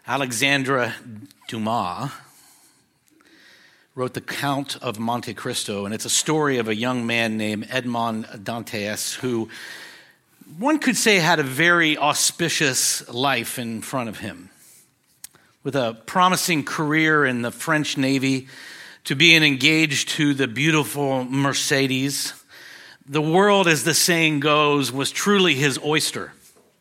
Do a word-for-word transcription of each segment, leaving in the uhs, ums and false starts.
Alexandre Dumas wrote The Count of Monte Cristo, and it's a story of a young man named Edmond Dantes who one could say had a very auspicious life in front of him. With a promising career in the French Navy, to being engaged to the beautiful Mercedes, the world, as the saying goes, was truly his oyster.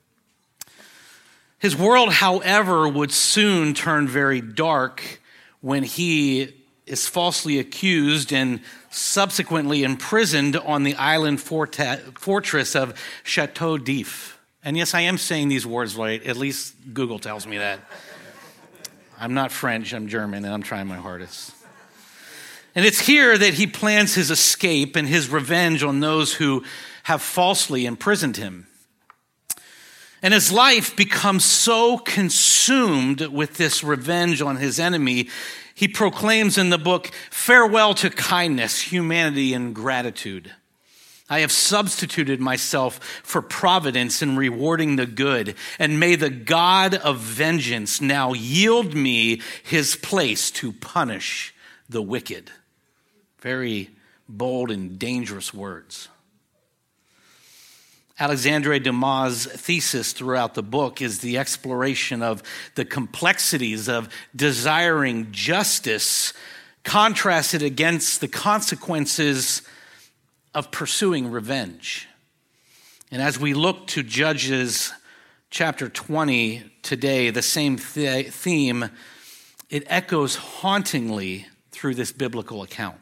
His world, however, would soon turn very dark when he is falsely accused and subsequently imprisoned on the island fortress of Chateau d'If. And yes, I am saying these words right. At least Google tells me that. I'm not French, I'm German, and I'm trying my hardest. And it's here that he plans his escape and his revenge on those who have falsely imprisoned him. And his life becomes so consumed with this revenge on his enemy, he proclaims in the book, "Farewell to kindness, humanity, and gratitude. I have substituted myself for providence in rewarding the good, and may the God of vengeance now yield me his place to punish the wicked." Very bold and dangerous words. Alexandre Dumas' thesis throughout the book is the exploration of the complexities of desiring justice contrasted against the consequences of pursuing revenge. And as we look to Judges chapter twenty today, the same th- theme, it echoes hauntingly through this biblical account.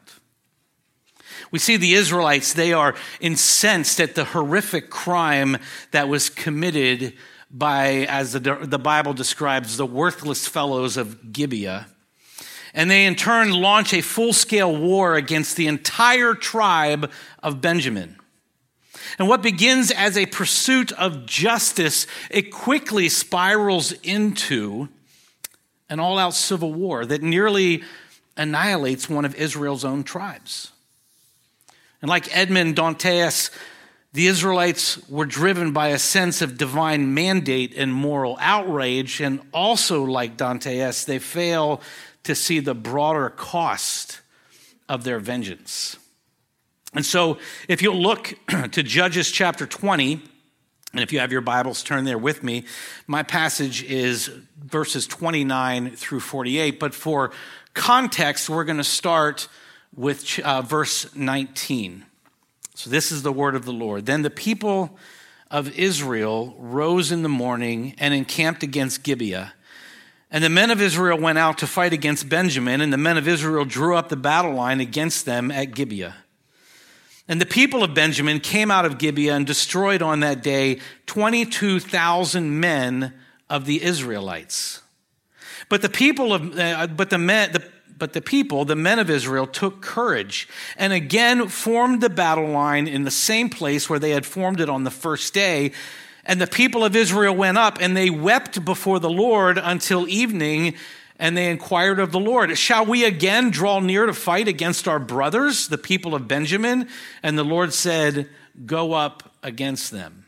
We see the Israelites, they are incensed at the horrific crime that was committed by, as the, the Bible describes, the worthless fellows of Gibeah. And they in turn launch a full-scale war against the entire tribe of Benjamin. And what begins as a pursuit of justice, it quickly spirals into an all-out civil war that nearly annihilates one of Israel's own tribes. And like Edmond Dantes, the Israelites were driven by a sense of divine mandate and moral outrage, and also like Dantes, they fail to see the broader cost of their vengeance. And so if you look to Judges chapter twenty, and if you have your Bibles, turn there with me, my passage is verses twenty-nine through forty-eight, but for context, we're going to start with uh, verse nineteen. So this is the word of the Lord. Then the people of Israel rose in the morning and encamped against Gibeah. And the men of Israel went out to fight against Benjamin, and the men of Israel drew up the battle line against them at Gibeah. And the people of Benjamin came out of Gibeah and destroyed on that day twenty-two thousand men of the Israelites. But the people of, uh, but the men, the But the people, the men of Israel, took courage and again formed the battle line in the same place where they had formed it on the first day. And the people of Israel went up and they wept before the Lord until evening, and they inquired of the Lord, "Shall we again draw near to fight against our brothers, the people of Benjamin?" And the Lord said, "Go up against them."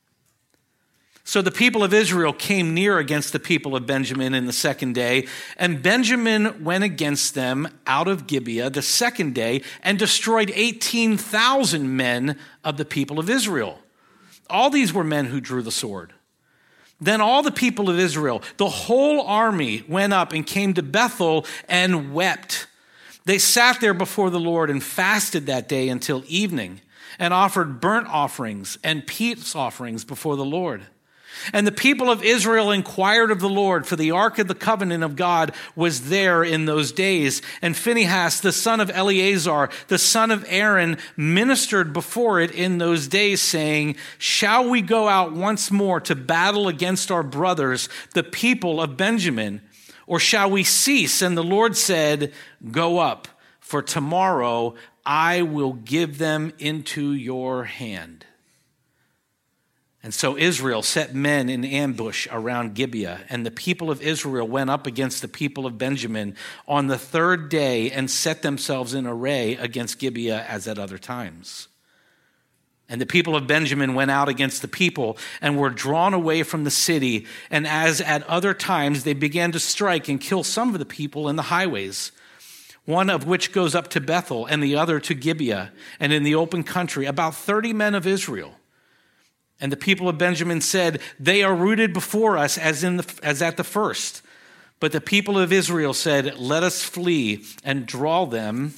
So the people of Israel came near against the people of Benjamin in the second day, and Benjamin went against them out of Gibeah the second day and destroyed eighteen thousand men of the people of Israel. All these were men who drew the sword. Then all the people of Israel, the whole army, went up and came to Bethel and wept. They sat there before the Lord and fasted that day until evening, and offered burnt offerings and peace offerings before the Lord. And the people of Israel inquired of the Lord, for the ark of the covenant of God was there in those days. And Phinehas, the son of Eleazar, the son of Aaron, ministered before it in those days, saying, "Shall we go out once more to battle against our brothers, the people of Benjamin? Or shall we cease?" And the Lord said, "Go up, for tomorrow I will give them into your hand." And so Israel set men in ambush around Gibeah, and the people of Israel went up against the people of Benjamin on the third day and set themselves in array against Gibeah as at other times. And the people of Benjamin went out against the people and were drawn away from the city. And as at other times, they began to strike and kill some of the people in the highways, one of which goes up to Bethel and the other to Gibeah, and in the open country, about thirty men of Israel. And the people of Benjamin said, they are rooted before us as in the, as at the first. But the people of Israel said, let us flee and draw them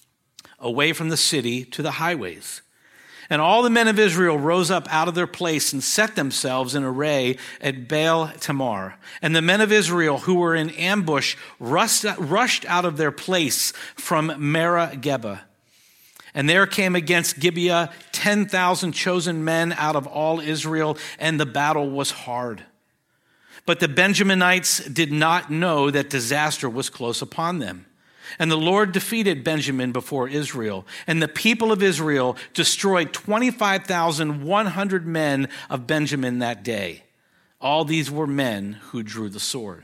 away from the city to the highways. And all the men of Israel rose up out of their place and set themselves in array at Baal Tamar. And the men of Israel who were in ambush rushed, rushed out of their place from Merah Geba. And there came against Gibeah ten thousand chosen men out of all Israel, and the battle was hard. But the Benjaminites did not know that disaster was close upon them. And the Lord defeated Benjamin before Israel. And the people of Israel destroyed twenty-five thousand one hundred men of Benjamin that day. All these were men who drew the sword.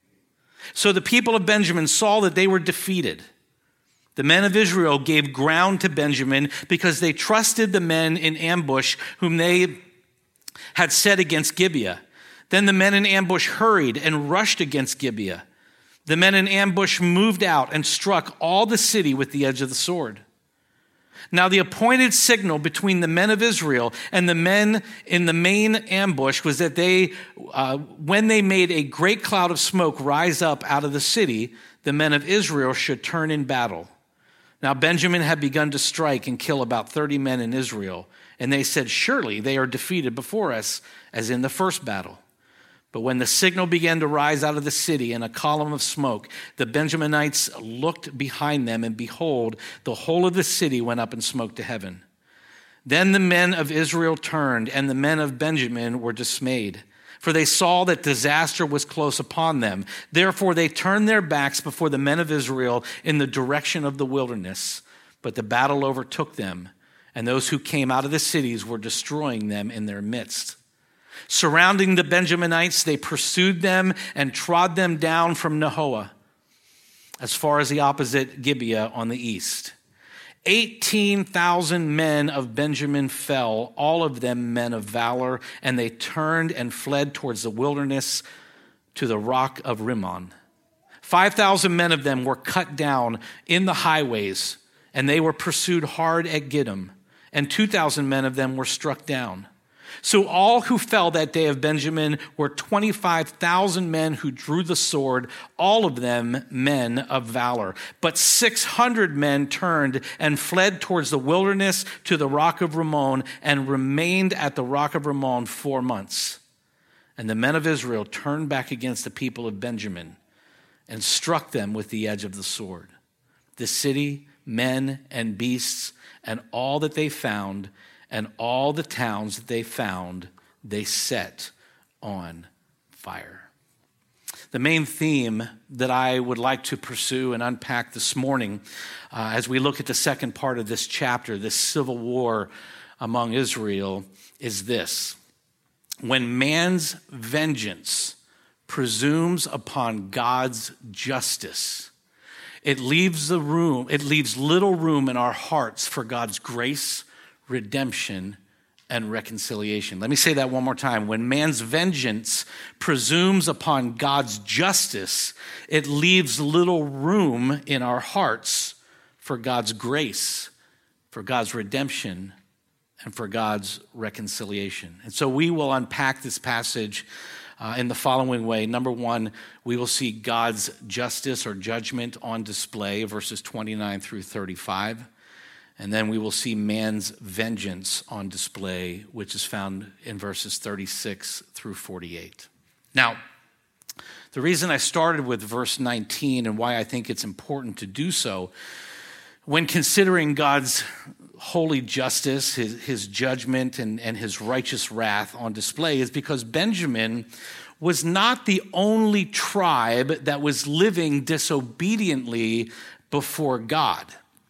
So the people of Benjamin saw that they were defeated. The men of Israel gave ground to Benjamin because they trusted the men in ambush whom they had set against Gibeah. Then the men in ambush hurried and rushed against Gibeah. The men in ambush moved out and struck all the city with the edge of the sword. Now the appointed signal between the men of Israel and the men in the main ambush was that they, uh, when they made a great cloud of smoke rise up out of the city, the men of Israel should turn in battle. Now Benjamin had begun to strike and kill about thirty men in Israel, and they said, surely they are defeated before us, as in the first battle. But when the signal began to rise out of the city in a column of smoke, the Benjaminites looked behind them, and behold, the whole of the city went up in smoke to heaven. Then the men of Israel turned, and the men of Benjamin were dismayed, for they saw that disaster was close upon them. Therefore they turned their backs before the men of Israel in the direction of the wilderness. But the battle overtook them, and those who came out of the cities were destroying them in their midst. Surrounding the Benjaminites, they pursued them and trod them down from Nehoah as far as the opposite Gibeah on the east. eighteen thousand men of Benjamin fell, all of them men of valor, and they turned and fled towards the wilderness to the rock of Rimmon. five thousand men of them were cut down in the highways, and they were pursued hard at Gidom, and two thousand men of them were struck down. So all who fell that day of Benjamin were twenty-five thousand men who drew the sword, all of them men of valor. But six hundred men turned and fled towards the wilderness to the rock of Rimmon, and remained at the rock of Rimmon four months. And the men of Israel turned back against the people of Benjamin and struck them with the edge of the sword. The city, men and beasts, and all that they found, and all the towns that they found, they set on fire. The main theme that I would like to pursue and unpack this morning, uh, as we look at the second part of this chapter, this civil war among Israel, is this. When man's vengeance presumes upon God's justice, it leaves the room, it leaves little room in our hearts for God's grace, redemption, and reconciliation. Let me say that one more time. When man's vengeance presumes upon God's justice, it leaves little room in our hearts for God's grace, for God's redemption, and for God's reconciliation. And so we will unpack this passage uh, in the following way. Number one, we will see God's justice or judgment on display, verses twenty-nine through thirty-five. And then we will see man's vengeance on display, which is found in verses thirty-six through forty-eight. Now, the reason I started with verse nineteen and why I think it's important to do so, when considering God's holy justice, his, his judgment, and, and his righteous wrath on display, is because Benjamin was not the only tribe that was living disobediently before God.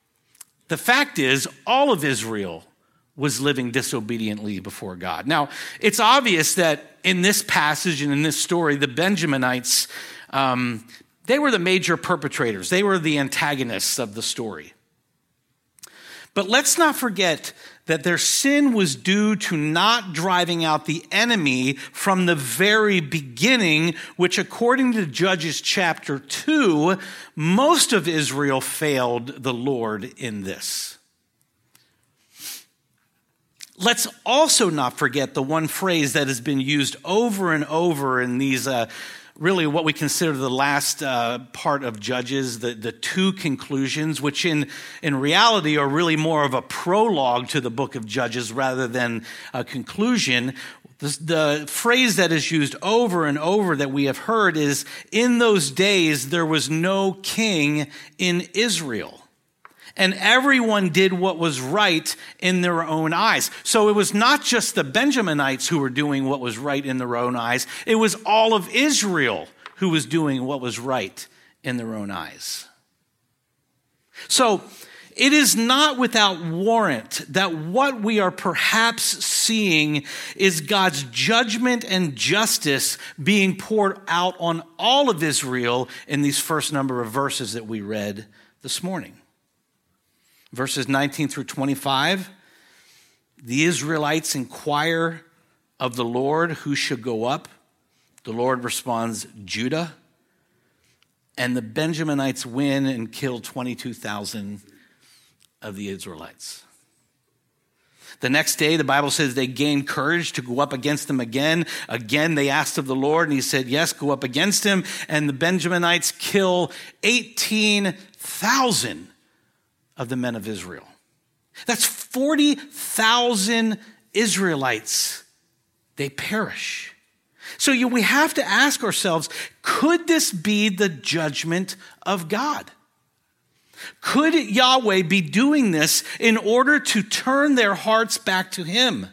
The fact is, all of Israel was living disobediently before God. Now, it's obvious that in this passage and in this story, the Benjaminites, um, they were the major perpetrators. They were the antagonists of the story. But let's not forget that their sin was due to not driving out the enemy from the very beginning, which according to Judges chapter two, most of Israel failed the Lord in this. Let's also not forget the one phrase that has been used over and over in these uh, really what we consider the last uh, part of Judges, the, the two conclusions, which in, in reality are really more of a prologue to the book of Judges rather than a conclusion. The, the phrase that is used over and over that we have heard is, in those days there was no king in Israel, and everyone did what was right in their own eyes. So it was not just the Benjaminites who were doing what was right in their own eyes. It was all of Israel who was doing what was right in their own eyes. So it is not without warrant that what we are perhaps seeing is God's judgment and justice being poured out on all of Israel in these first number of verses that we read this morning. Verses nineteen through twenty-five, the Israelites inquire of the Lord who should go up. The Lord responds, Judah. And the Benjaminites win and kill twenty-two thousand of the Israelites. The next day, the Bible says they gained courage to go up against them again. Again, they asked of the Lord, and he said, yes, go up against him. And the Benjaminites kill eighteen thousand of the men of Israel. That's forty thousand Israelites. They perish. So you, we have to ask ourselves, could this be the judgment of God? Could Yahweh be doing this in order to turn their hearts back to him?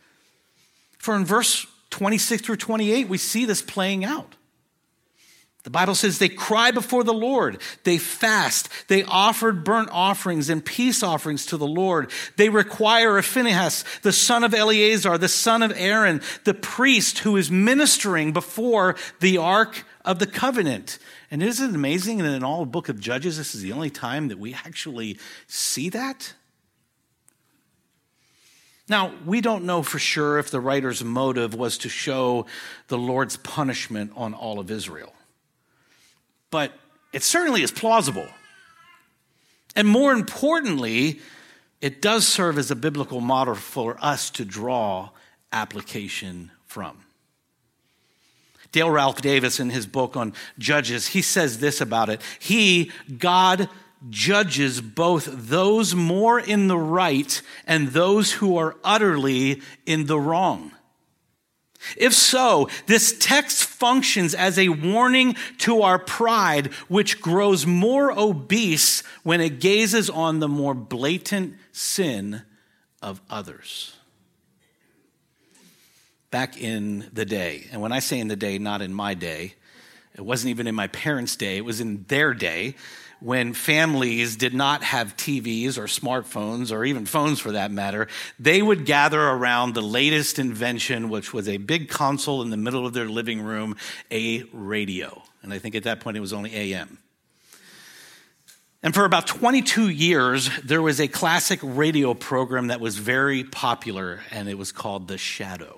For in verse twenty-six through twenty-eight, we see this playing out. The Bible says they cry before the Lord. They fast. They offered burnt offerings and peace offerings to the Lord. They require of Phinehas, the son of Eleazar, the son of Aaron, the priest who is ministering before the Ark of the Covenant. And isn't it amazing that in all the book of Judges, this is the only time that we actually see that? Now, we don't know for sure if the writer's motive was to show the Lord's punishment on all of Israel. But it certainly is plausible. And more importantly, it does serve as a biblical model for us to draw application from. Dale Ralph Davis, in his book on Judges, he says this about it. He, God, judges both those more in the right and those who are utterly in the wrong. If so, this text functions as a warning to our pride, which grows more obese when it gazes on the more blatant sin of others. Back in the day, and when I say in the day, not in my day, it wasn't even in my parents' day, it was in their day, when families did not have T Vs or smartphones or even phones for that matter, they would gather around the latest invention, which was a big console in the middle of their living room, a radio. And I think at that point it was only A M. And for about twenty-two years, there was a classic radio program that was very popular, and it was called The Shadow.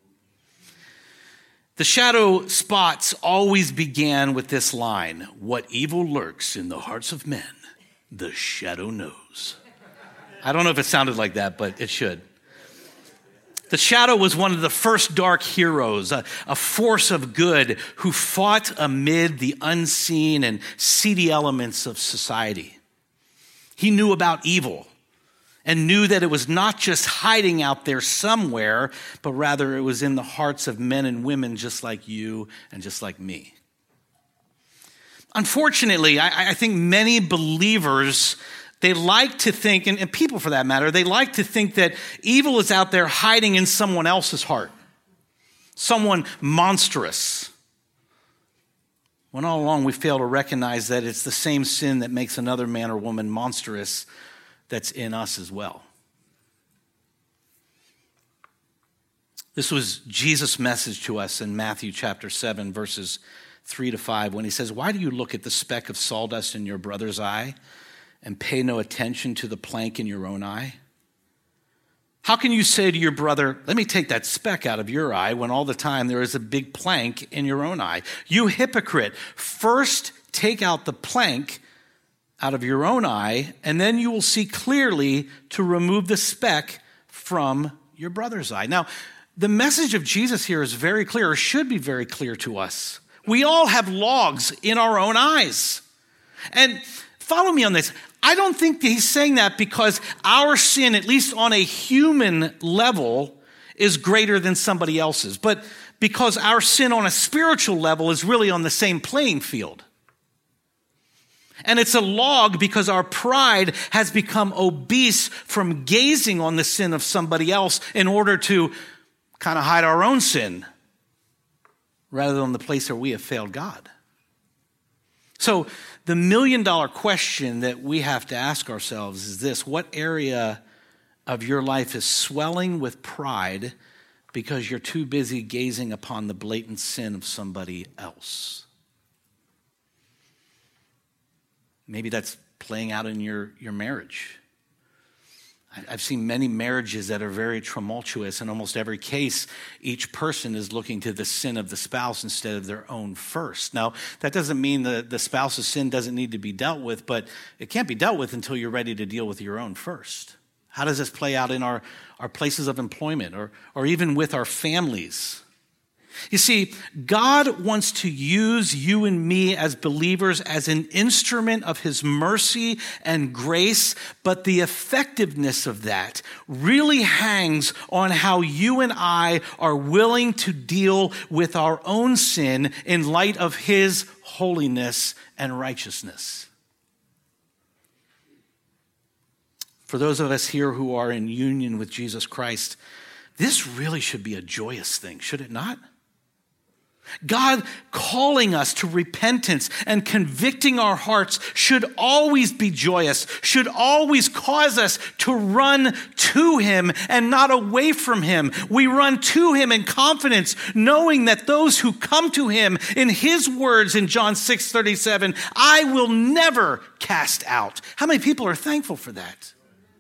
The shadow spots always began with this line, what evil lurks in the hearts of men, the shadow knows. I don't know if it sounded like that, but it should. The shadow was one of the first dark heroes, a, a force of good who fought amid the unseen and seedy elements of society. He knew about evil and knew that it was not just hiding out there somewhere, but rather it was in the hearts of men and women just like you and just like me. Unfortunately, I, I think many believers, they like to think, and, and people for that matter, they like to think that evil is out there hiding in someone else's heart, someone monstrous. When all along we fail to recognize that it's the same sin that makes another man or woman monstrous that's in us as well. This was Jesus' message to us in Matthew chapter seven, verses three to five, when he says, why do you look at the speck of sawdust in your brother's eye and pay no attention to the plank in your own eye? How can you say to your brother, let me take that speck out of your eye, when all the time there is a big plank in your own eye? You hypocrite, first take out the plank out of your own eye, and then you will see clearly to remove the speck from your brother's eye. Now, the message of Jesus here is very clear, or should be very clear to us. We all have logs in our own eyes. And follow me on this. I don't think he's saying that because our sin, at least on a human level, is greater than somebody else's, but because our sin on a spiritual level is really on the same playing field. And it's a log because our pride has become obese from gazing on the sin of somebody else in order to kind of hide our own sin rather than the place where we have failed God. So the million dollar question that we have to ask ourselves is this: what area of your life is swelling with pride because you're too busy gazing upon the blatant sin of somebody else? Maybe that's playing out in your, your marriage. I've seen many marriages that are very tumultuous. In almost every case, each person is looking to the sin of the spouse instead of their own first. Now, that doesn't mean the, the spouse's sin doesn't need to be dealt with, but it can't be dealt with until you're ready to deal with your own first. How does this play out in our, our places of employment or, or even with our families? You see, God wants to use you and me as believers as an instrument of his mercy and grace, but the effectiveness of that really hangs on how you and I are willing to deal with our own sin in light of his holiness and righteousness. For those of us here who are in union with Jesus Christ, this really should be a joyous thing, should it not? God calling us to repentance and convicting our hearts should always be joyous, should always cause us to run to him and not away from him. We run to him in confidence, knowing that those who come to him, in his words in John six thirty-seven, I will never cast out. How many people are thankful for that?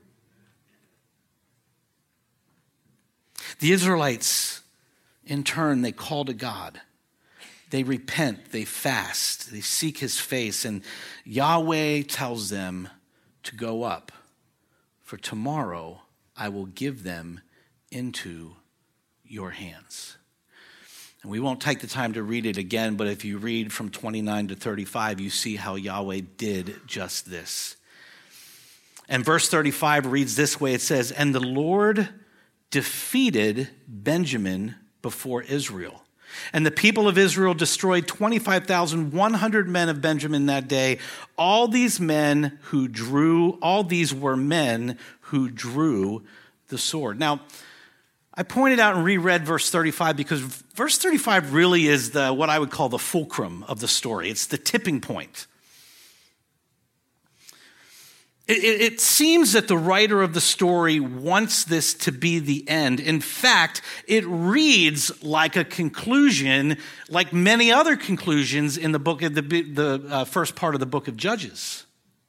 The Israelites, in turn, they call to God. They repent, they fast, they seek his face, and Yahweh tells them to go up, for tomorrow I will give them into your hands. And we won't take the time to read it again, but if you read from twenty-nine to thirty-five, you see how Yahweh did just this. And verse thirty-five reads this way. It says, and the Lord defeated Benjamin before Israel. And the people of Israel destroyed twenty-five thousand one hundred men of Benjamin that day. All these men who drew, all these were men who drew the sword. Now, I pointed out and reread verse thirty-five because verse thirty-five really is the what I would call the fulcrum of the story. It's the tipping point. It, it, it seems that the writer of the story wants this to be the end. In fact, it reads like a conclusion, like many other conclusions in the book of the, the uh, first part of the book of Judges.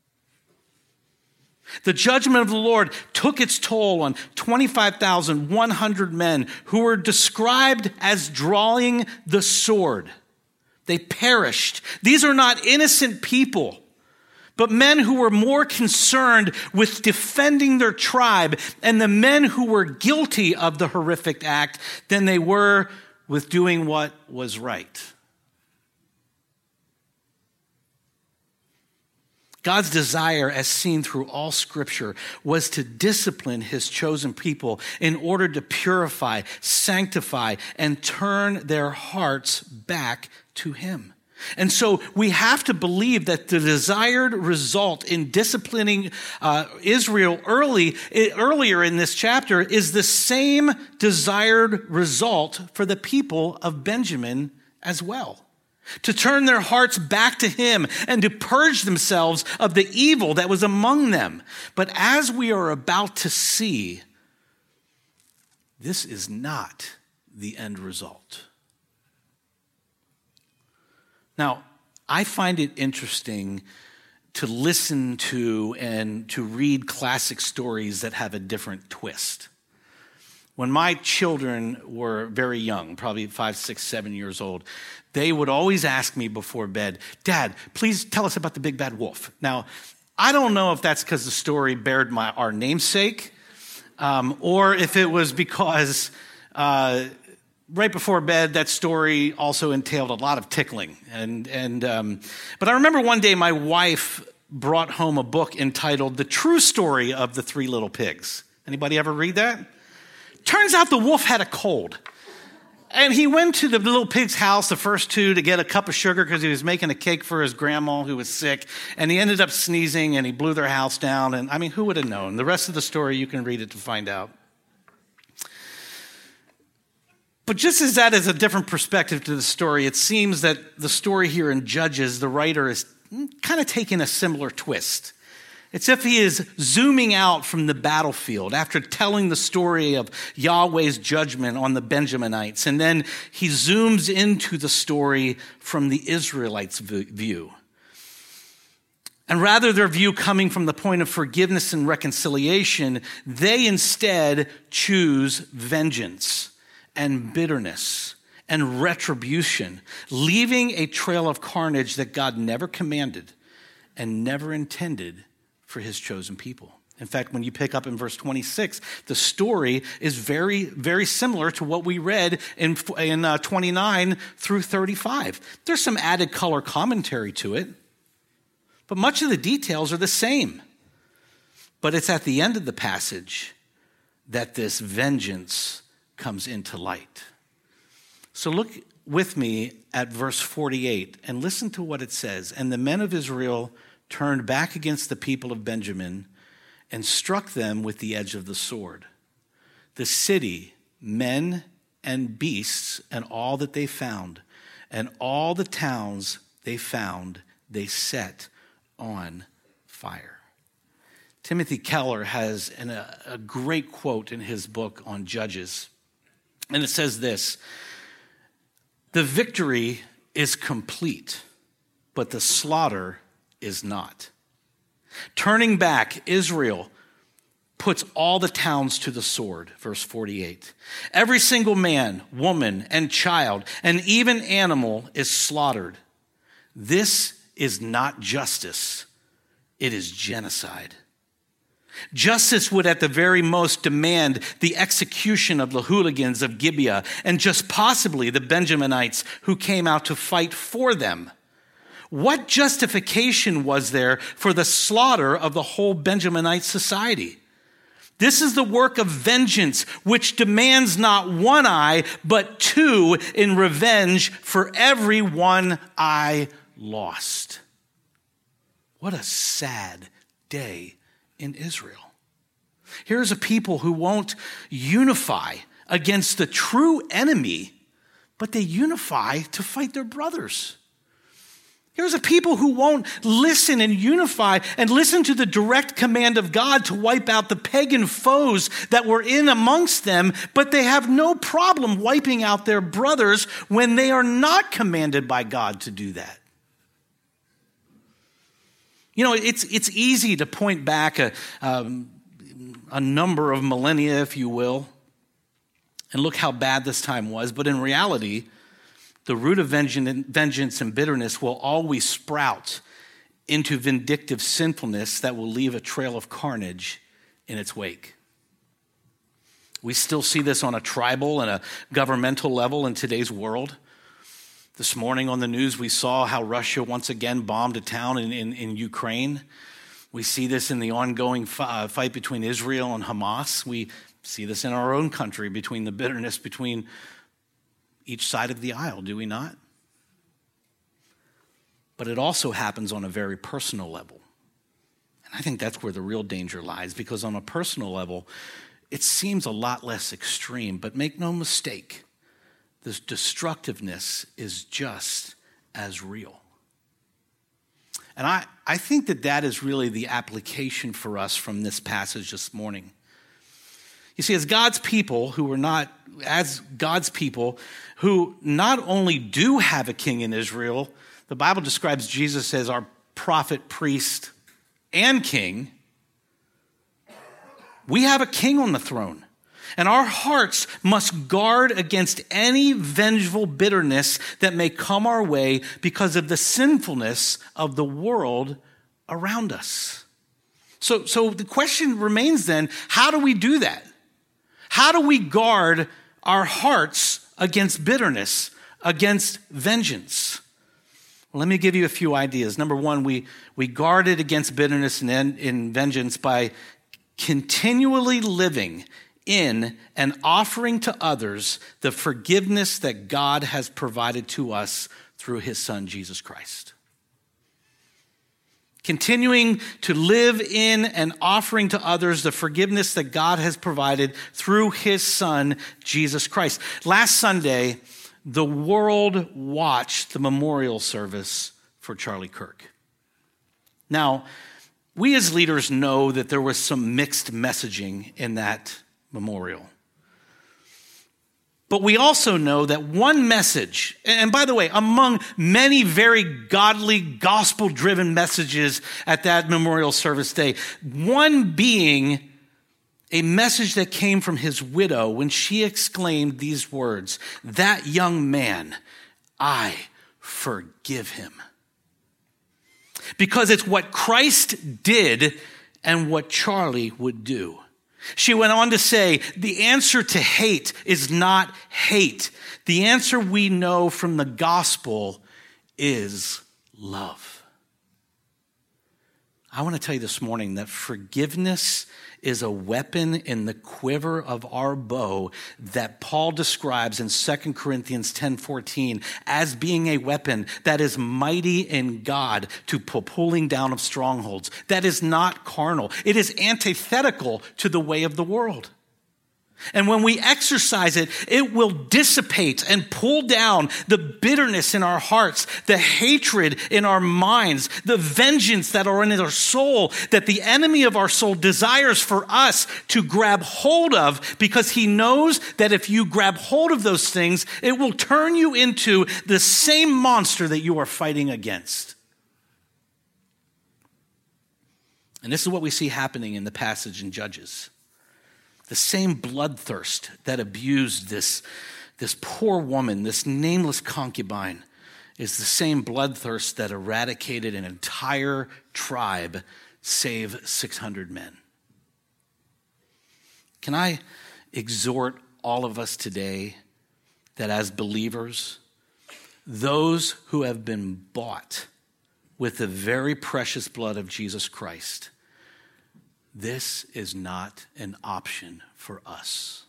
The judgment of the Lord took its toll on twenty-five thousand one hundred men who were described as drawing the sword. They perished. These are not innocent people, but men who were more concerned with defending their tribe and the men who were guilty of the horrific act than they were with doing what was right. God's desire, as seen through all Scripture, was to discipline his chosen people in order to purify, sanctify, and turn their hearts back to him. And so we have to believe that the desired result in disciplining uh, Israel early, earlier in this chapter is the same desired result for the people of Benjamin as well. To turn their hearts back to him and to purge themselves of the evil that was among them. But as we are about to see, this is not the end result. Now, I find it interesting to listen to and to read classic stories that have a different twist. When my children were very young, probably five, six, seven years old, they would always ask me before bed, Dad, please tell us about the big bad wolf. Now, I don't know if that's because the story bared my, our namesake, um, or if it was because uh, right before bed, that story also entailed a lot of tickling. And, and um, but I remember one day my wife brought home a book entitled The True Story of the Three Little Pigs. Anybody ever read that? Turns out the wolf had a cold. And he went to the little pig's house, the first two, to get a cup of sugar because he was making a cake for his grandma who was sick. And he ended up sneezing and he blew their house down. And I mean, who would have known? The rest of the story, you can read it to find out. But just as that is a different perspective to the story, it seems that the story here in Judges, the writer is kind of taking a similar twist. It's if he is zooming out from the battlefield after telling the story of Yahweh's judgment on the Benjaminites, and then he zooms into the story from the Israelites' view. And rather their view coming from the point of forgiveness and reconciliation, they instead choose vengeance and bitterness and retribution, leaving a trail of carnage that God never commanded and never intended for his chosen people. In fact, when you pick up in verse twenty-six, the story is very, very similar to what we read in, in uh, twenty-nine through thirty-five. There's some added color commentary to it, but much of the details are the same. But it's at the end of the passage that this vengeance comes into light. So look with me at verse forty-eight and listen to what it says. And the men of Israel turned back against the people of Benjamin and struck them with the edge of the sword. The city, men and beasts, and all that they found, and all the towns they found, they set on fire. Timothy Keller has an, a, a great quote in his book on Judges. And it says this: the victory is complete, but the slaughter is not. Turning back, Israel puts all the towns to the sword, verse forty-eight. Every single man, woman, and child, and even animal is slaughtered. This is not justice. It is genocide. Justice would at the very most demand the execution of the hooligans of Gibeah and just possibly the Benjaminites who came out to fight for them. What justification was there for the slaughter of the whole Benjaminite society? This is the work of vengeance, which demands not one eye, but two in revenge for every one eye lost. What a sad day in Israel. Here's a people who won't unify against the true enemy, but they unify to fight their brothers. Here's a people who won't listen and unify and listen to the direct command of God to wipe out the pagan foes that were in amongst them, but they have no problem wiping out their brothers when they are not commanded by God to do that. You know, it's it's easy to point back a, um, a number of millennia, if you will, and look how bad this time was, but in reality, the root of vengeance and bitterness will always sprout into vindictive sinfulness that will leave a trail of carnage in its wake. We still see this on a tribal and a governmental level in today's world. This morning on the news, we saw how Russia once again bombed a town in, in, in Ukraine. We see this in the ongoing fi- fight between Israel and Hamas. We see this in our own country between the bitterness between each side of the aisle, do we not? But it also happens on a very personal level. And I think that's where the real danger lies, because on a personal level, it seems a lot less extreme, but make no mistake, this destructiveness is just as real. And I, I think that that is really the application for us from this passage this morning. You see, as God's people who are not, as God's people who not only do have a king in Israel, the Bible describes Jesus as our prophet, priest, and king. We have a king on the throne. And our hearts must guard against any vengeful bitterness that may come our way because of the sinfulness of the world around us. So, so the question remains then, how do we do that? How do we guard our hearts against bitterness, against vengeance? Well, let me give you a few ideas. Number one, we, we guard it against bitterness and, and vengeance by continually living in and offering to others the forgiveness that God has provided to us through his Son, Jesus Christ. Continuing to live in and offering to others the forgiveness that God has provided through his Son, Jesus Christ. Last Sunday, the world watched the memorial service for Charlie Kirk. Now, we as leaders know that there was some mixed messaging in that memorial. But we also know that one message, and by the way, among many very godly, gospel-driven messages at that memorial service day, one being a message that came from his widow when she exclaimed these words, "That young man, I forgive him." Because it's what Christ did and what Charlie would do. She went on to say, the answer to hate is not hate. The answer we know from the gospel is love. I want to tell you this morning that forgiveness is a weapon in the quiver of our bow that Paul describes in Second Corinthians ten fourteen as being a weapon that is mighty in God to pulling down of strongholds. That is not carnal. It is antithetical to the way of the world. And when we exercise it, it will dissipate and pull down the bitterness in our hearts, the hatred in our minds, the vengeance that are in our soul, that the enemy of our soul desires for us to grab hold of, because he knows that if you grab hold of those things, it will turn you into the same monster that you are fighting against. And this is what we see happening in the passage in Judges. The same bloodthirst that abused this, this poor woman, this nameless concubine, is the same bloodthirst that eradicated an entire tribe, save six hundred men. Can I exhort all of us today that as believers, those who have been bought with the very precious blood of Jesus Christ, this is not an option for us.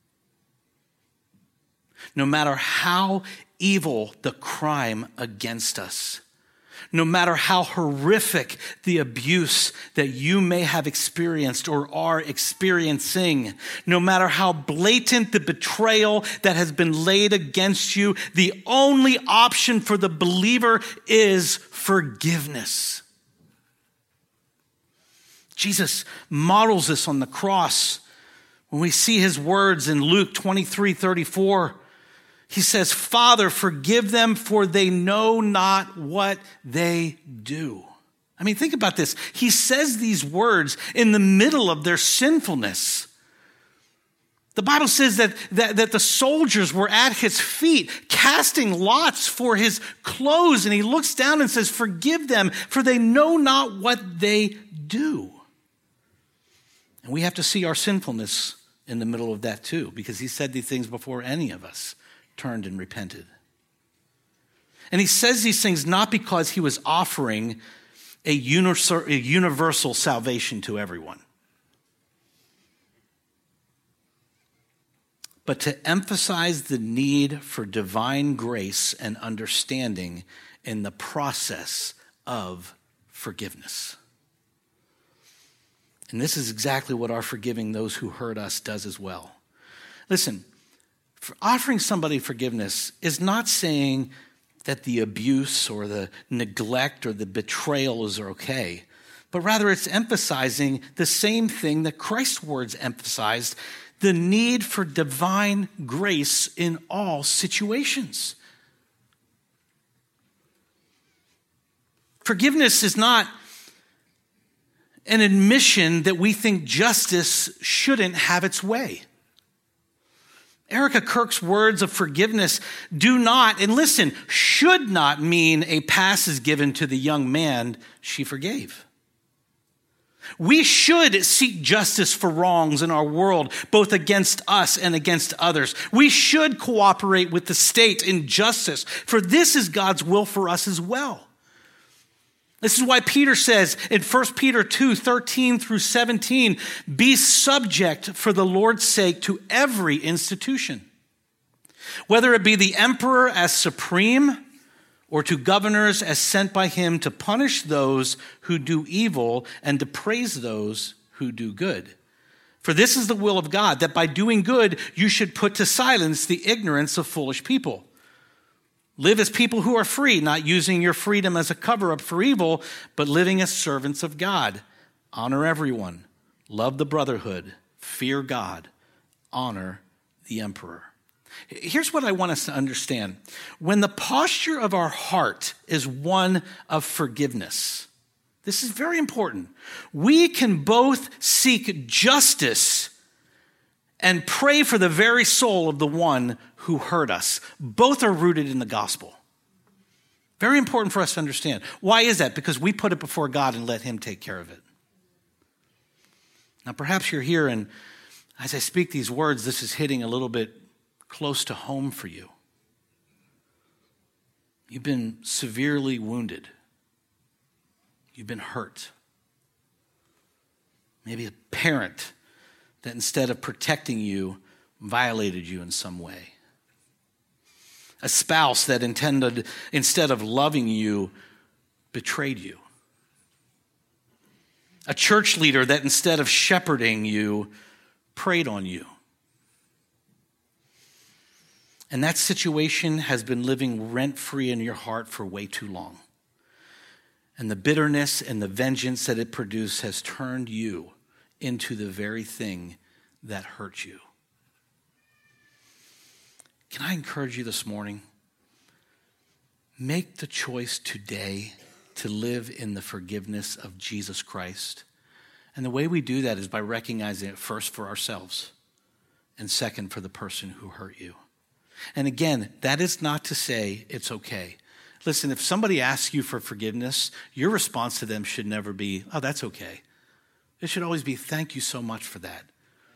No matter how evil the crime against us, no matter how horrific the abuse that you may have experienced or are experiencing, no matter how blatant the betrayal that has been laid against you, the only option for the believer is forgiveness. Jesus models this on the cross. When we see his words in Luke twenty-three thirty-four, he says, "Father, forgive them, for they know not what they do." I mean, think about this. He says these words in the middle of their sinfulness. The Bible says that, that, that the soldiers were at his feet casting lots for his clothes, and he looks down and says, "Forgive them, for they know not what they do." And we have to see our sinfulness in the middle of that too, because he said these things before any of us turned and repented. And he says these things not because he was offering a universal salvation to everyone, but to emphasize the need for divine grace and understanding in the process of forgiveness. And this is exactly what our forgiving those who hurt us does as well. Listen, for offering somebody forgiveness is not saying that the abuse or the neglect or the betrayals are okay, but rather it's emphasizing the same thing that Christ's words emphasized, the need for divine grace in all situations. Forgiveness is not an admission that we think justice shouldn't have its way. Erica Kirk's words of forgiveness do not, and listen, should not mean a pass is given to the young man she forgave. We should seek justice for wrongs in our world, both against us and against others. We should cooperate with the state in justice, for this is God's will for us as well. This is why Peter says in First Peter two, thirteen through seventeen, be subject for the Lord's sake to every institution, whether it be the emperor as supreme or to governors as sent by him to punish those who do evil and to praise those who do good. For this is the will of God, that by doing good you should put to silence the ignorance of foolish people. Live as people who are free, not using your freedom as a cover-up for evil, but living as servants of God. Honor everyone. Love the brotherhood. Fear God. Honor the emperor. Here's what I want us to understand. When the posture of our heart is one of forgiveness, this is very important. We can both seek justice and pray for the very soul of the one who hurt us. Both are rooted in the gospel. Very important for us to understand. Why is that? Because we put it before God and let him take care of it. Now, perhaps you're here, and as I speak these words, this is hitting a little bit close to home for you. You've been severely wounded. You've been hurt. Maybe a parent that instead of protecting you, violated you in some way. A spouse that intended, instead of loving you, betrayed you. A church leader that instead of shepherding you, preyed on you. And that situation has been living rent-free in your heart for way too long. And the bitterness and the vengeance that it produced has turned you into the very thing that hurt you. Can I encourage you this morning? Make the choice today to live in the forgiveness of Jesus Christ. And the way we do that is by recognizing it first for ourselves and second for the person who hurt you. And again, that is not to say it's okay. Listen, if somebody asks you for forgiveness, your response to them should never be, oh, that's okay. It should always be, thank you so much for that.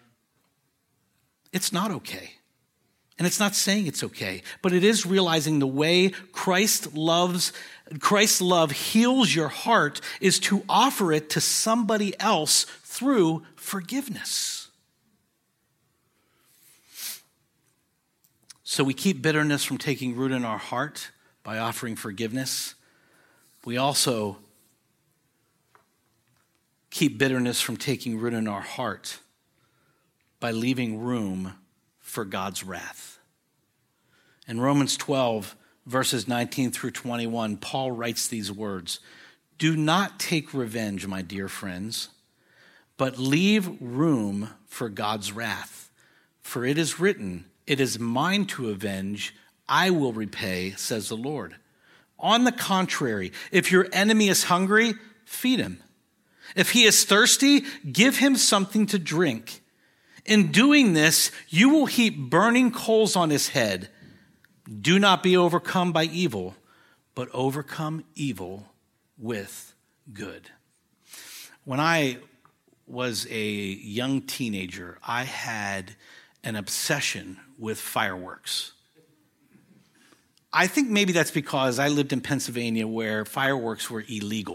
It's not okay. And it's not saying it's okay, but it is realizing the way Christ loves, Christ's love heals your heart is to offer it to somebody else through forgiveness. So we keep bitterness from taking root in our heart by offering forgiveness. We also keep bitterness from taking root in our heart by leaving room for God's wrath. In Romans twelve, verses nineteen through twenty-one, Paul writes these words, "Do not take revenge, my dear friends, but leave room for God's wrath. For it is written, it is mine to avenge, I will repay, says the Lord. On the contrary, if your enemy is hungry, feed him. If he is thirsty, give him something to drink. In doing this, you will heap burning coals on his head. Do not be overcome by evil, but overcome evil with good." When I was a young teenager, I had an obsession with fireworks. I think maybe that's because I lived in Pennsylvania where fireworks were illegal.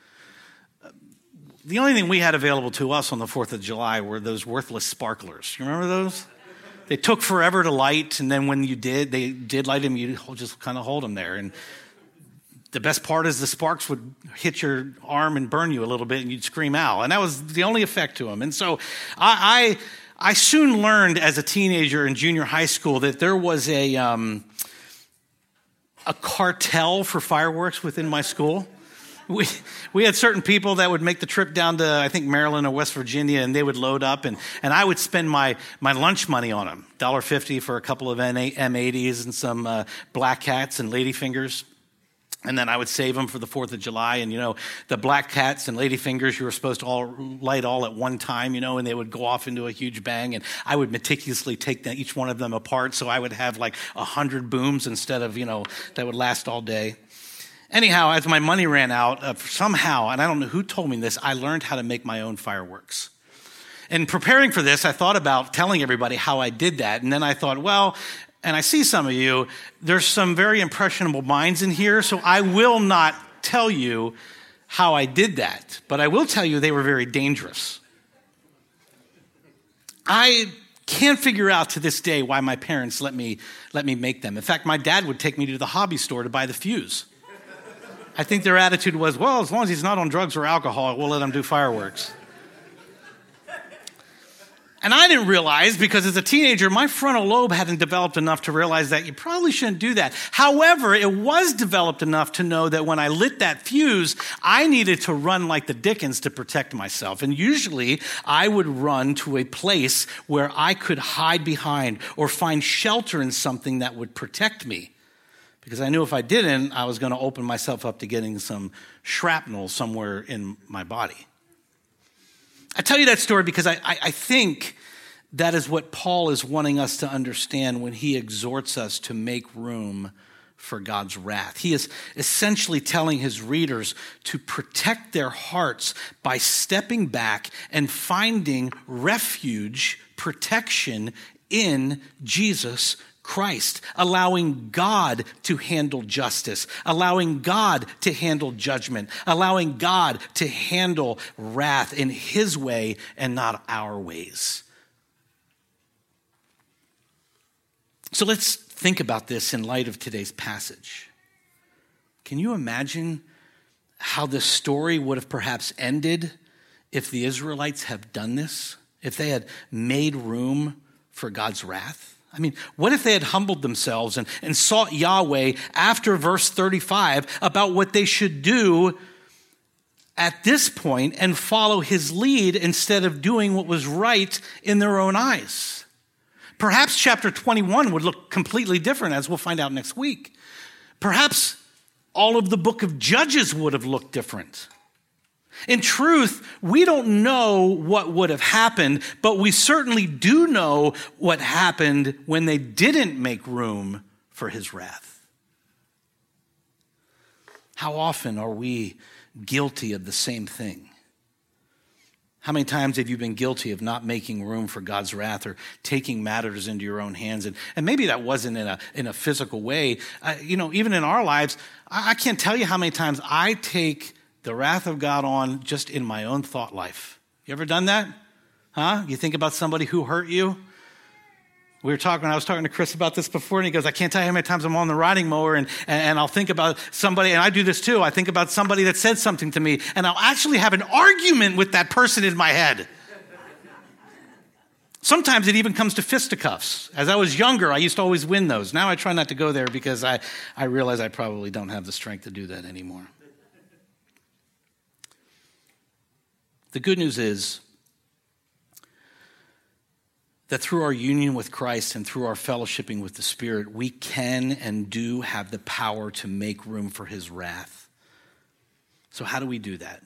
The only thing we had available to us on the fourth of July were those worthless sparklers. You remember those? They took forever to light, and then when you did, they did light them, you just kind of hold them there. And the best part is the sparks would hit your arm and burn you a little bit, and you'd scream out. And that was the only effect to them. And so I, I, I soon learned as a teenager in junior high school that there was a, um, a cartel for fireworks within my school. We we had certain people that would make the trip down to, I think, Maryland or West Virginia, and they would load up, and, and I would spend my, my lunch money on them, one dollar fifty for a couple of M eighties and some uh, Black Cats and Ladyfingers. And then I would save them for the fourth of July. And, you know, the black cats and ladyfingers, you were supposed to all light all at one time, you know, and they would go off into a huge bang. And I would meticulously take them, each one of them apart. So I would have like a hundred booms instead of, you know, that would last all day. Anyhow, as my money ran out, uh, somehow, and I don't know who told me this, I learned how to make my own fireworks. In preparing for this, I thought about telling everybody how I did that. And then I thought, well, and I see some of you, there's some very impressionable minds in here, so I will not tell you how I did that. But I will tell you they were very dangerous. I can't figure out to this day why my parents let me let me make them. In fact, my dad would take me to the hobby store to buy the fuse. I think their attitude was, well, as long as he's not on drugs or alcohol, we'll let him do fireworks. And I didn't realize, because as a teenager, my frontal lobe hadn't developed enough to realize that you probably shouldn't do that. However, it was developed enough to know that when I lit that fuse, I needed to run like the Dickens to protect myself. And usually, I would run to a place where I could hide behind or find shelter in something that would protect me. Because I knew if I didn't, I was going to open myself up to getting some shrapnel somewhere in my body. I tell you that story because I, I, I think that is what Paul is wanting us to understand when he exhorts us to make room for God's wrath. He is essentially telling his readers to protect their hearts by stepping back and finding refuge, protection in Jesus Christ, allowing God to handle justice, allowing God to handle judgment, allowing God to handle wrath in his way and not our ways. So let's think about this in light of today's passage. Can you imagine how this story would have perhaps ended if the Israelites had done this, if they had made room for God's wrath? I mean, what if they had humbled themselves and, and sought Yahweh after verse thirty-five about what they should do at this point and follow his lead instead of doing what was right in their own eyes? Perhaps chapter twenty-one would look completely different, as we'll find out next week. Perhaps all of the book of Judges would have looked different. In truth, we don't know what would have happened, but we certainly do know what happened when they didn't make room for his wrath. How often are we guilty of the same thing? How many times have you been guilty of not making room for God's wrath or taking matters into your own hands? And, and maybe that wasn't in a, in a physical way. Uh, you know, even in our lives, I, I can't tell you how many times I take the wrath of God on just in my own thought life. You ever done that? Huh? You think about somebody who hurt you? We were talking, I was talking to Chris about this before, and he goes, I can't tell you how many times I'm on the riding mower, and, and, and I'll think about somebody, and I do this too, I think about somebody that said something to me, and I'll actually have an argument with that person in my head. Sometimes it even comes to fisticuffs. As I was younger, I used to always win those. Now I try not to go there because I, I realize I probably don't have the strength to do that anymore. The good news is that through our union with Christ and through our fellowshipping with the Spirit, we can and do have the power to make room for his wrath. So how do we do that?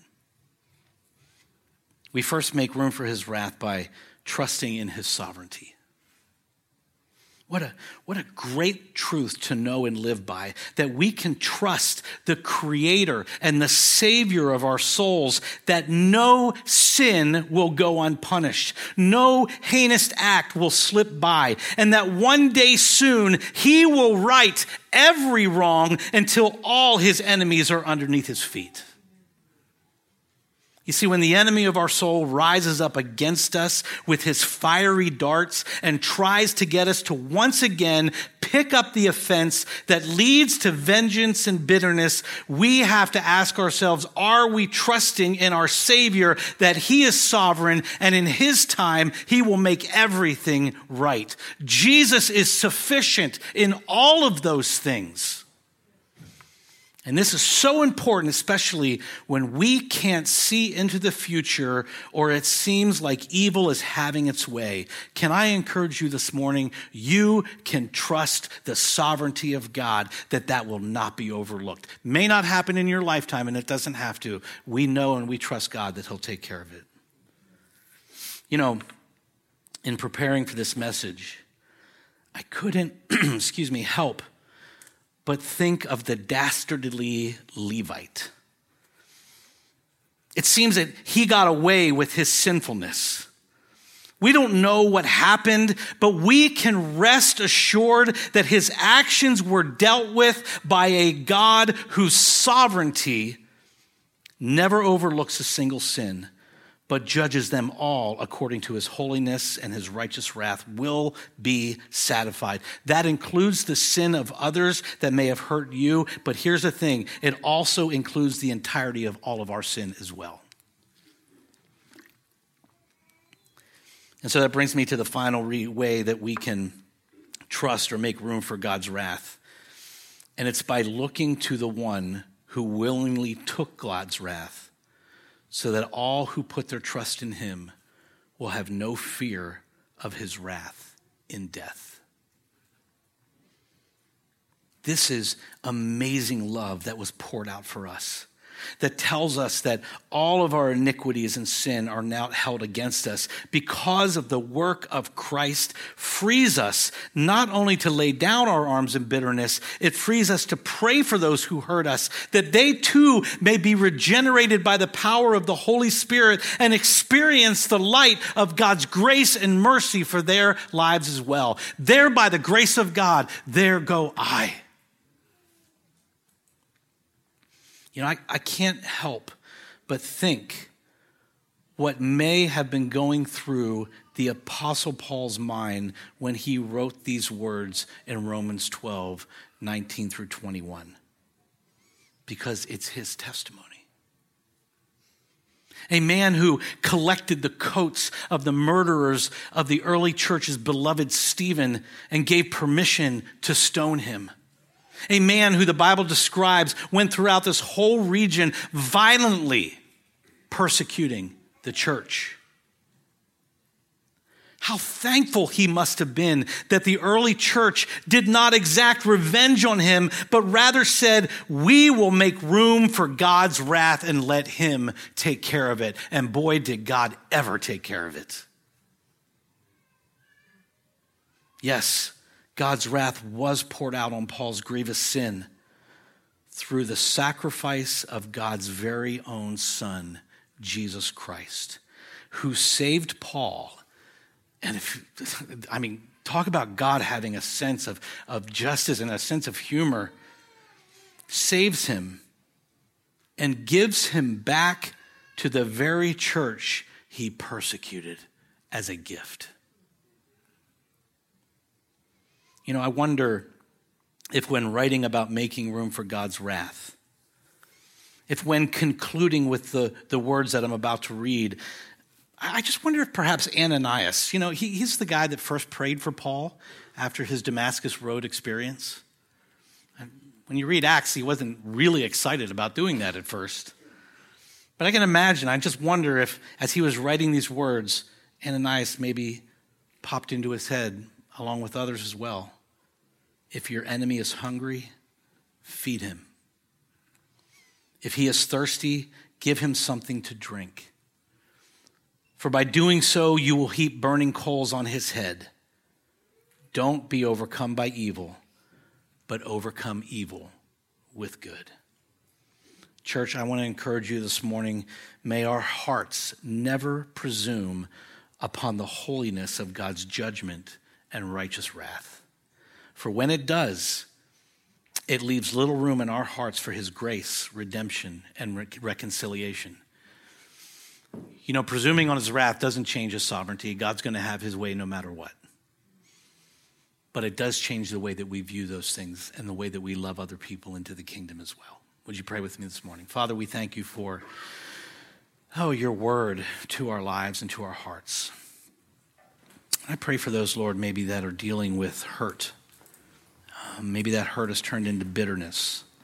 We first make room for his wrath by trusting in his sovereignty. What a, what a great truth to know and live by, that we can trust the Creator and the Savior of our souls, that no sin will go unpunished, no heinous act will slip by, and that one day soon he will right every wrong until all his enemies are underneath his feet. You see, when the enemy of our soul rises up against us with his fiery darts and tries to get us to once again pick up the offense that leads to vengeance and bitterness, we have to ask ourselves, are we trusting in our Savior that he is sovereign and in his time he will make everything right? Jesus is sufficient in all of those things. And this is so important, especially when we can't see into the future or it seems like evil is having its way. Can I encourage you this morning? You can trust the sovereignty of God, that that will not be overlooked. May not happen in your lifetime, and it doesn't have to. We know and we trust God that he'll take care of it. You know, in preparing for this message, I couldn't, excuse me, help but think of the dastardly Levite. It seems that he got away with his sinfulness. We don't know what happened, but we can rest assured that his actions were dealt with by a God whose sovereignty never overlooks a single sin, but judges them all according to his holiness, and his righteous wrath will be satisfied. That includes the sin of others that may have hurt you, but here's the thing, it also includes the entirety of all of our sin as well. And so that brings me to the final re- way that we can trust or make room for God's wrath. And it's by looking to the one who willingly took God's wrath, so that all who put their trust in him will have no fear of his wrath in death. This is amazing love that was poured out for us, that tells us that all of our iniquities and sin are now held against us because of the work of Christ. Frees us not only to lay down our arms in bitterness, it frees us to pray for those who hurt us, that they too may be regenerated by the power of the Holy Spirit and experience the light of God's grace and mercy for their lives as well. There, by the grace of God, there go I. You know, I, I can't help but think what may have been going through the Apostle Paul's mind when he wrote these words in Romans twelve, nineteen through twenty-one. Because it's his testimony. A man who collected the coats of the murderers of the early church's beloved Stephen and gave permission to stone him. A man who the Bible describes went throughout this whole region violently persecuting the church. How thankful he must have been that the early church did not exact revenge on him, but rather said, we will make room for God's wrath and let him take care of it. And boy, did God ever take care of it. Yes, God's wrath was poured out on Paul's grievous sin through the sacrifice of God's very own Son, Jesus Christ, who saved Paul. And if, I mean, talk about God having a sense of, of justice and a sense of humor, saves him and gives him back to the very church he persecuted as a gift. You know, I wonder if when writing about making room for God's wrath, if when concluding with the, the words that I'm about to read, I just wonder if perhaps Ananias, you know, he, he's the guy that first prayed for Paul after his Damascus Road experience. And when you read Acts, he wasn't really excited about doing that at first. But I can imagine, I just wonder if, as he was writing these words, Ananias maybe popped into his head, along with others as well. If your enemy is hungry, feed him. If he is thirsty, give him something to drink. For by doing so, you will heap burning coals on his head. Don't be overcome by evil, but overcome evil with good. Church, I want to encourage you this morning, may our hearts never presume upon the holiness of God's judgment and righteous wrath. For when it does, it leaves little room in our hearts for his grace, redemption, and re- reconciliation. You know, presuming on his wrath doesn't change his sovereignty. God's going to have his way no matter what. But it does change the way that we view those things and the way that we love other people into the kingdom as well. Would you pray with me this morning? Father, we thank you for, oh, your word to our lives and to our hearts. I pray for those, Lord, maybe that are dealing with hurt. Um, maybe that hurt has turned into bitterness.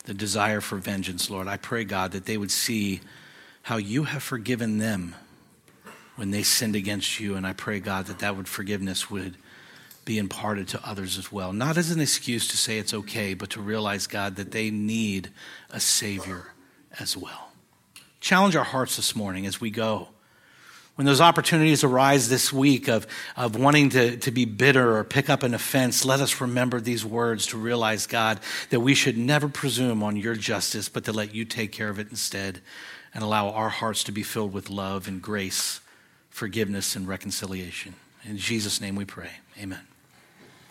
the desire for vengeance, Lord. I pray, God, that they would see how you have forgiven them when they sinned against you. And I pray, God, that that would forgiveness would be imparted to others as well. Not as an excuse to say it's okay, but to realize, God, that they need a Savior as well. Challenge our hearts this morning as we go. When those opportunities arise this week of, of wanting to, to be bitter or pick up an offense, let us remember these words to realize, God, that we should never presume on your justice, but to let you take care of it instead and allow our hearts to be filled with love and grace, forgiveness and reconciliation. In Jesus' name we pray. Amen.